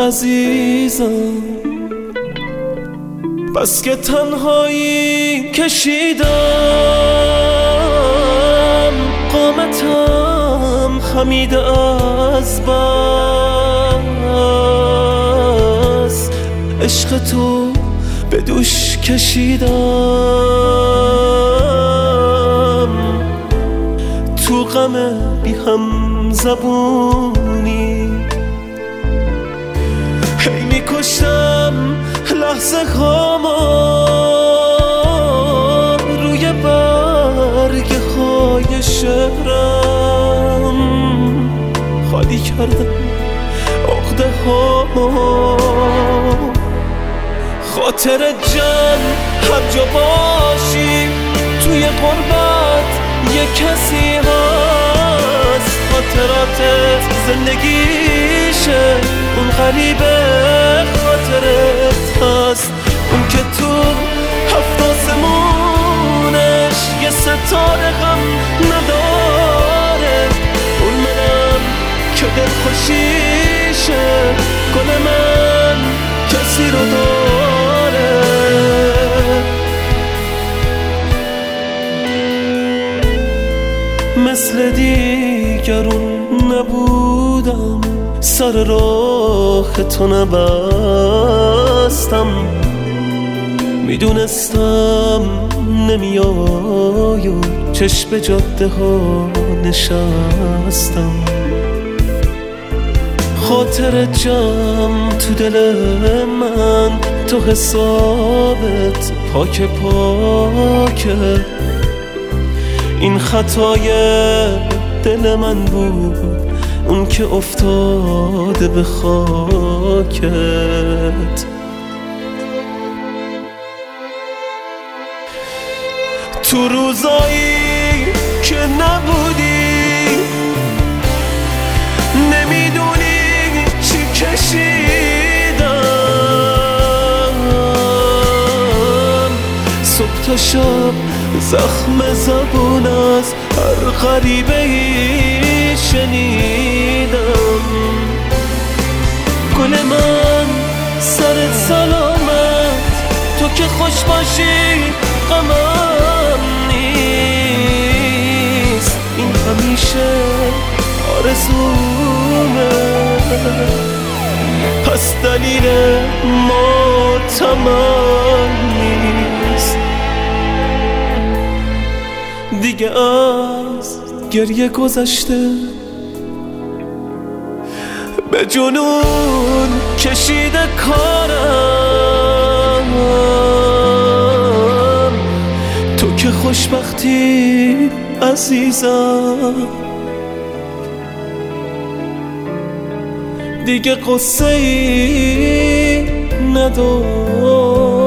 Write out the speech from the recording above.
عزیزم، بس که تنهایی کشیدم، قامتم خمیده از بس، عشق تو به دوش کشیدم، تو غم بی هم زبونی هی میکشتم لحظه هاما روی برگ های شهرم، خالی کردم عقده هاما، خاطر جمع هر جا باشی توی غربت یه کسی هست، خاطراتت زندگیشه، اون غریبه خاطرت هست، اون که تو هفت آسمونش یه ستاره هم نداره، اون منم که دل خوشیشه، گل من کسی رو داره. مثل دیگرون نبودم، سر راه تو نبستم، میدونستم نمیای و چشم جاده ها نشستم، خاطر جمع تو دل من، تو حسابت پاک پاکه، این خطای دل من بود، اون که افتاده به خاکت. تو روزایی که نبودی نمیدونی چی کشیدم، صبح تا شب زخم زبون از هر غریبه ای شنیدم، گل من سرت سلامت، تو که خوش باشی غمم نیست، این همیشه آرزومه، پس دلیل ماتمم نیست، دیگه از گریه گذشته، به جنون کشیده کارم، تو که خوشبختی عزیزم، دیگه قصه ای ندارم.